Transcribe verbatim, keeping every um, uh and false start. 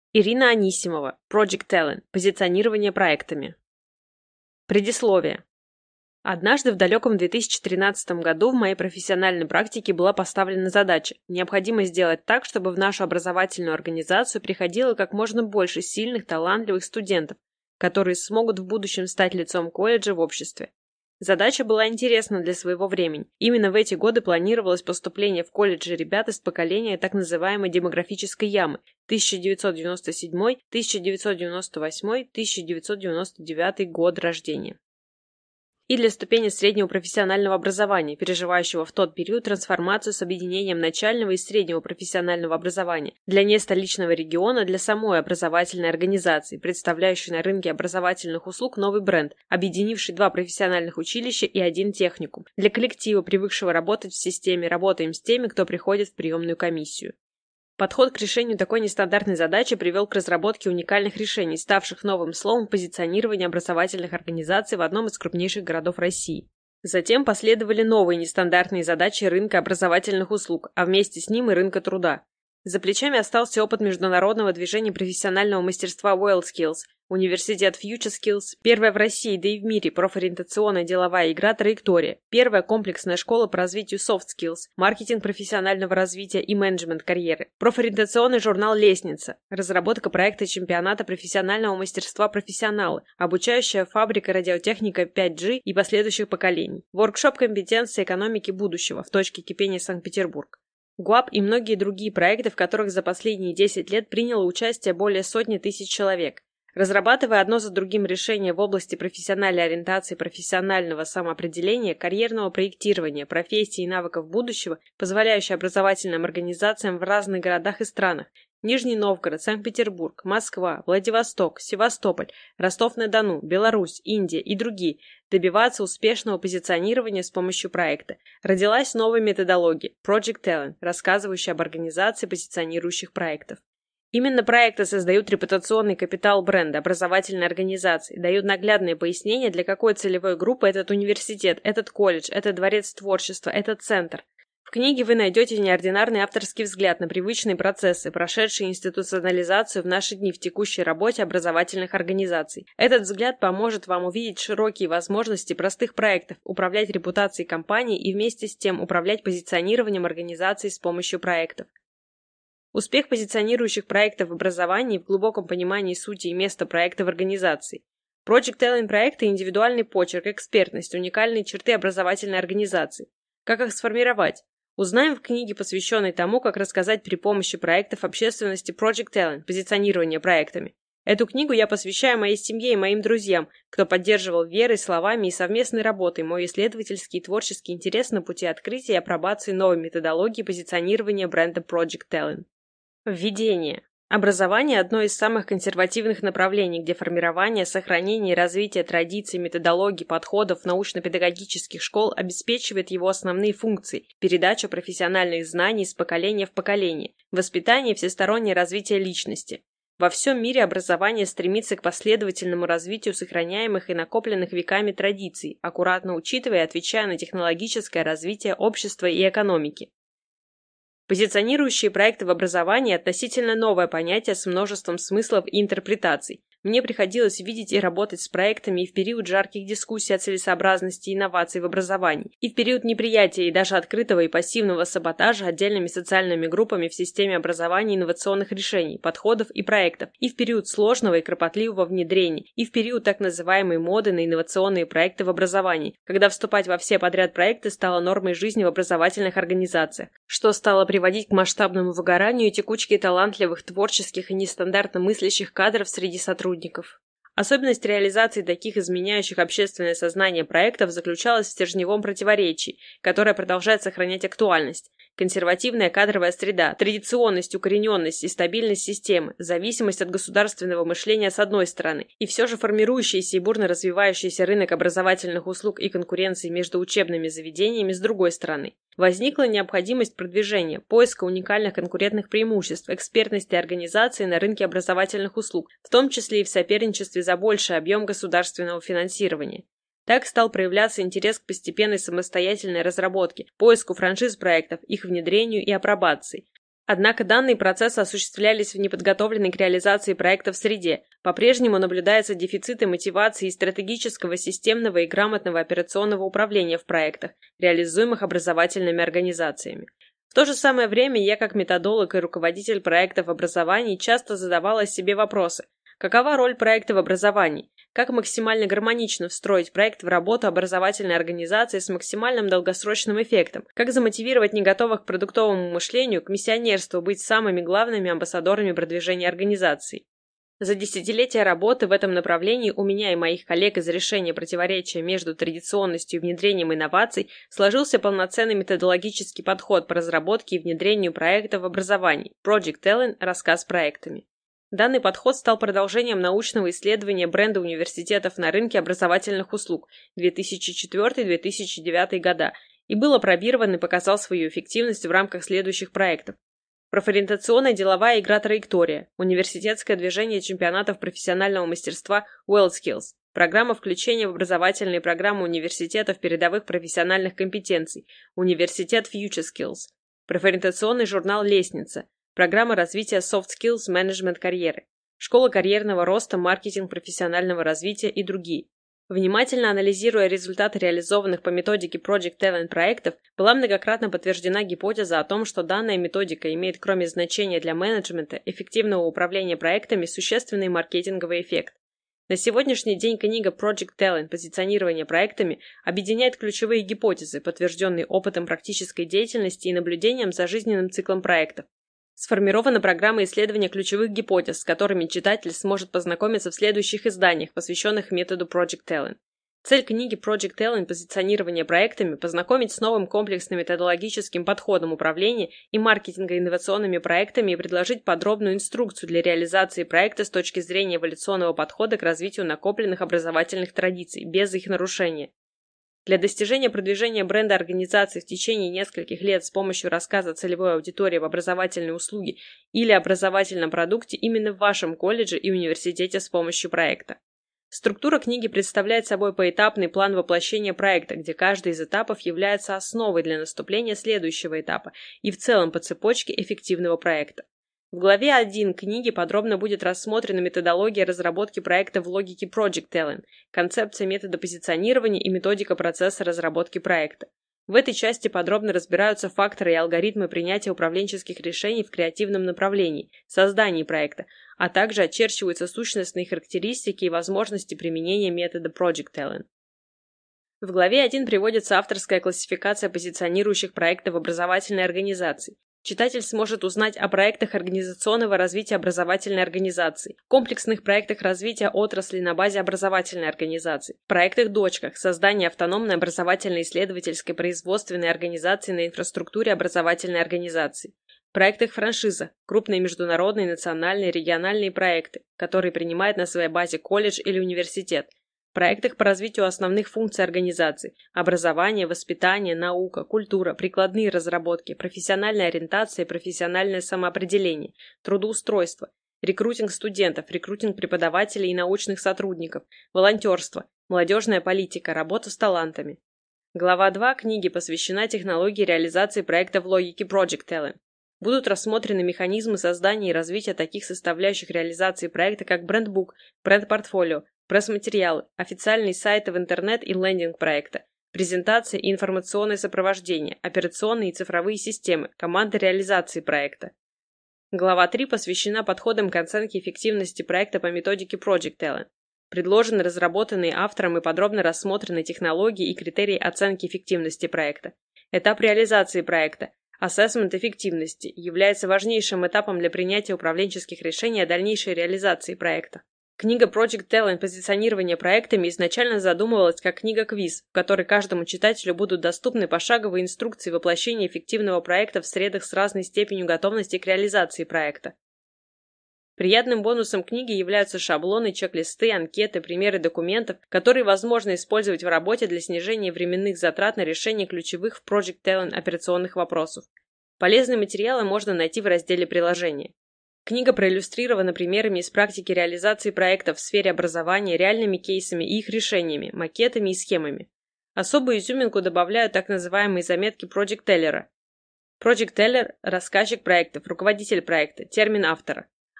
Ирина Анисимова, Project Talent, позиционирование проектами. Предисловие. Однажды в далеком две тысячи тринадцатом году в моей профессиональной практике была поставлена задача: необходимо сделать так, чтобы в нашу образовательную организацию приходило как можно больше сильных, талантливых студентов, которые смогут в будущем стать лицом колледжа в обществе. Задача была интересна для своего времени. Именно в эти годы планировалось поступление в колледжи ребят из поколения так называемой демографической ямы тысяча девятьсот девяносто седьмой — тысяча девятьсот девяносто восьмой — тысяча девятьсот девяносто девятый год рождения. И для ступени среднего профессионального образования, переживающего в тот период трансформацию с объединением начального и среднего профессионального образования, для нестоличного региона, для самой образовательной организации, представляющей на рынке образовательных услуг новый бренд, объединивший два профессиональных училища и один техникум, для коллектива, привыкшего работать в системе «Работаем с теми, кто приходит в приемную комиссию». Подход к решению такой нестандартной задачи привел к разработке уникальных решений, ставших новым словом позиционирования образовательных организаций в одном из крупнейших городов России. Затем последовали новые нестандартные задачи рынка образовательных услуг, а вместе с ним и рынка труда. За плечами остался опыт международного движения профессионального мастерства WorldSkills, университет FutureSkills, первая в России, да и в мире профориентационная деловая игра «Траектория», первая комплексная школа по развитию soft skills, маркетинг профессионального развития и менеджмент карьеры, профориентационный журнал «Лестница», разработка проекта чемпионата профессионального мастерства «Профессионалы», обучающая фабрика радиотехника пять джи и последующих поколений, воркшоп компетенции экономики будущего в точке кипения Санкт-Петербург. ГУАП и многие другие проекты, в которых за последние десять лет приняло участие более сотни тысяч человек. Разрабатывая одно за другим решения в области профессиональной ориентации, профессионального самоопределения, карьерного проектирования, профессий и навыков будущего, позволяющие образовательным организациям в разных городах и странах – Нижний Новгород, Санкт-Петербург, Москва, Владивосток, Севастополь, Ростов-на-Дону, Беларусь, Индия и другие – добиваться успешного позиционирования с помощью проекта. Родилась новая методология – Project Talent, рассказывающая об организации позиционирующих проектов. Именно проекты создают репутационный капитал бренда, образовательной организации, дают наглядные пояснения, для какой целевой группы этот университет, этот колледж, этот дворец творчества, этот центр. В книге вы найдете неординарный авторский взгляд на привычные процессы, прошедшие институционализацию в наши дни в текущей работе образовательных организаций. Этот взгляд поможет вам увидеть широкие возможности простых проектов, управлять репутацией компании и вместе с тем управлять позиционированием организаций с помощью проектов. Успех позиционирующих проектов в образовании в глубоком понимании сути и места проекта в организации. Project Talent проекты – индивидуальный почерк, экспертность, уникальные черты образовательной организации. Как их сформировать? Узнаем в книге, посвященной тому, как рассказать при помощи проектов общественности Project Talent, позиционирование проектами. Эту книгу я посвящаю моей семье и моим друзьям, кто поддерживал верой, словами и совместной работой мой исследовательский и творческий интерес на пути открытия и апробации новой методологии позиционирования бренда Project Talent. Введение. Образование – одно из самых консервативных направлений, где формирование, сохранение и развитие традиций, методологий, подходов научно-педагогических школ обеспечивает его основные функции – передача профессиональных знаний из поколения в поколение, воспитание и всестороннее развитие личности. Во всем мире образование стремится к последовательному развитию сохраняемых и накопленных веками традиций, аккуратно учитывая и отвечая на технологическое развитие общества и экономики. Позиционирующие проекты в образовании – относительно новое понятие с множеством смыслов и интерпретаций. Мне приходилось видеть и работать с проектами и в период жарких дискуссий о целесообразности инноваций в образовании, и в период неприятия и даже открытого и пассивного саботажа отдельными социальными группами в системе образования инновационных решений, подходов и проектов, и в период сложного и кропотливого внедрения, и в период так называемой моды на инновационные проекты в образовании, когда вступать во все подряд проекты стало нормой жизни в образовательных организациях, что стало приводить к масштабному выгоранию и текучке талантливых, творческих и нестандартно мыслящих кадров среди сотрудников. Особенность реализации таких изменяющих общественное сознание проектов заключалась в стержневом противоречии, которое продолжает сохранять актуальность. Консервативная кадровая среда, традиционность, укорененность и стабильность системы, зависимость от государственного мышления с одной стороны, и все же формирующийся и бурно развивающийся рынок образовательных услуг и конкуренции между учебными заведениями с другой стороны. Возникла необходимость продвижения, поиска уникальных конкурентных преимуществ, экспертности организации на рынке образовательных услуг, в том числе и в соперничестве за больший объем государственного финансирования. Так стал проявляться интерес к постепенной самостоятельной разработке, поиску франшиз проектов, их внедрению и апробации. Однако данные процессы осуществлялись в неподготовленной к реализации проектов среде. По-прежнему наблюдается дефициты мотивации и стратегического, системного и грамотного операционного управления в проектах, реализуемых образовательными организациями. В то же самое время я, как методолог и руководитель проектов образований, часто задавала себе вопросы. Какова роль проекта в образовании? Как максимально гармонично встроить проект в работу образовательной организации с максимальным долгосрочным эффектом? Как замотивировать не готовых к продуктовому мышлению, к миссионерству быть самыми главными амбассадорами продвижения организации? За десятилетия работы в этом направлении у меня и моих коллег из решения противоречия между традиционностью и внедрением инноваций сложился полноценный методологический подход по разработке и внедрению проектов в образовании Project Talent – рассказ проектами. Данный подход стал продолжением научного исследования бренда университетов на рынке образовательных услуг две тысячи четвёртый — две тысячи девятый года и был опробирован и показал свою эффективность в рамках следующих проектов. Профориентационная деловая игра «Траектория», университетское движение чемпионатов профессионального мастерства WorldSkills, программа включения в образовательные программы университетов передовых профессиональных компетенций, университет Future Skills, профориентационный журнал «Лестница», программа развития Soft Skills Management карьеры, школа карьерного роста, маркетинг профессионального развития и другие. Внимательно анализируя результаты реализованных по методике Project Talent проектов, была многократно подтверждена гипотеза о том, что данная методика имеет, кроме значения для менеджмента, эффективного управления проектами, существенный маркетинговый эффект. На сегодняшний день книга Project Talent «Позиционирование проектами» объединяет ключевые гипотезы, подтвержденные опытом практической деятельности и наблюдением за жизненным циклом проектов. Сформирована программа исследования ключевых гипотез, с которыми читатель сможет познакомиться в следующих изданиях, посвященных методу Project Talent. Цель книги Project Talent «Позиционирование проектами» – познакомить с новым комплексным методологическим подходом управления и маркетинга инновационными проектами и предложить подробную инструкцию для реализации проекта с точки зрения эволюционного подхода к развитию накопленных образовательных традиций, без их нарушения. Для достижения продвижения бренда организации в течение нескольких лет с помощью рассказа целевой аудитории в образовательной услуге или образовательном продукте именно в вашем колледже и университете с помощью проекта. Структура книги представляет собой поэтапный план воплощения проекта, где каждый из этапов является основой для наступления следующего этапа и в целом по цепочке эффективного проекта. В главе один книги подробно будет рассмотрена методология разработки проекта в логике Project Talent, концепция метода позиционирования и методика процесса разработки проекта. В этой части подробно разбираются факторы и алгоритмы принятия управленческих решений в креативном направлении, создании проекта, а также очерчиваются сущностные характеристики и возможности применения метода Project Talent. В главе один приводится авторская классификация позиционирующих проектов образовательной организации. Читатель сможет узнать о проектах организационного развития образовательной организации, комплексных проектах развития отрасли на базе образовательной организации, проектах-дочках, создания автономной образовательно-исследовательской производственной организации на инфраструктуре образовательной организации, проектах франшиза, крупные международные, национальные, региональные проекты, которые принимает на своей базе колледж или университет, проектах по развитию основных функций организации – образование, воспитание, наука, культура, прикладные разработки, профессиональная ориентация и профессиональное самоопределение, трудоустройство, рекрутинг студентов, рекрутинг преподавателей и научных сотрудников, волонтерство, молодежная политика, работа с талантами. Глава два книги посвящена технологии реализации проекта в логике Project Talent. Будут рассмотрены механизмы создания и развития таких составляющих реализации проекта, как брендбук, бренд-портфолио, пресс-материалы, официальные сайты в интернет и лендинг проекта, презентации и информационное сопровождение, операционные и цифровые системы, команды реализации проекта. Глава три посвящена подходам к оценке эффективности проекта по методике Project Talent. Предложены разработанные автором и подробно рассмотрены технологии и критерии оценки эффективности проекта. Этап реализации проекта. Ассессмент эффективности является важнейшим этапом для принятия управленческих решений о дальнейшей реализации проекта. Книга Project Talent «Позиционирование проектами» изначально задумывалась как книга-квиз, в которой каждому читателю будут доступны пошаговые инструкции воплощения эффективного проекта в средах с разной степенью готовности к реализации проекта. Приятным бонусом книги являются шаблоны, чек-листы, анкеты, примеры документов, которые возможно использовать в работе для снижения временных затрат на решение ключевых в Project Talent операционных вопросов. Полезные материалы можно найти в разделе «Приложения». Книга проиллюстрирована примерами из практики реализации проектов в сфере образования, реальными кейсами и их решениями, макетами и схемами. Особую изюминку добавляют так называемые заметки Project Teller'а. Project Teller – рассказчик проектов, руководитель проекта, термин автора.